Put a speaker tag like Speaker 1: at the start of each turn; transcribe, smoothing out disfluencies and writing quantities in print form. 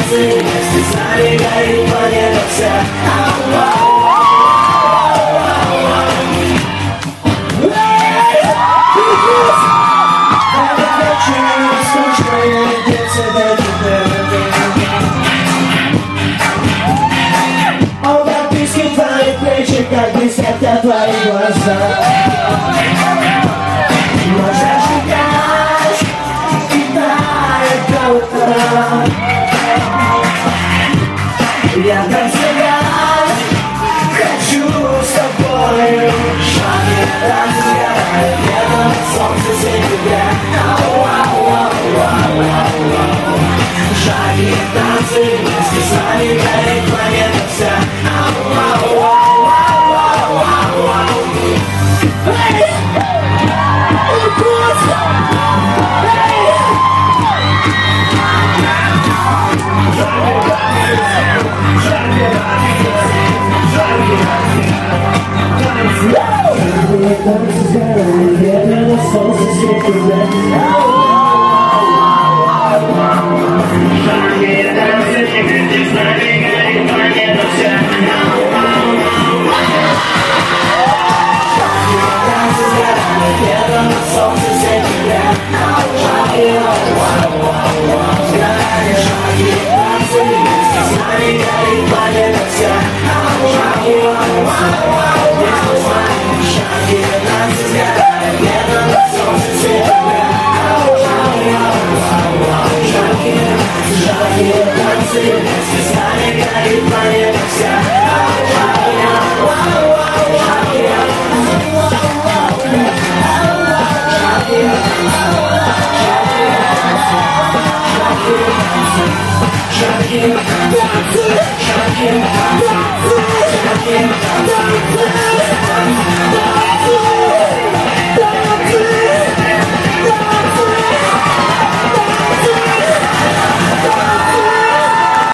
Speaker 1: вместе с нами горит планета вся. Как блестят твои глаза. Можешь ждать и тает до утра. Я танцевать хочу с тобой. Шаги танцевать, летом солнце сентября. Шаги танцы, вместе с нами горит планета вся. Жаркие танцы, вместе с нами.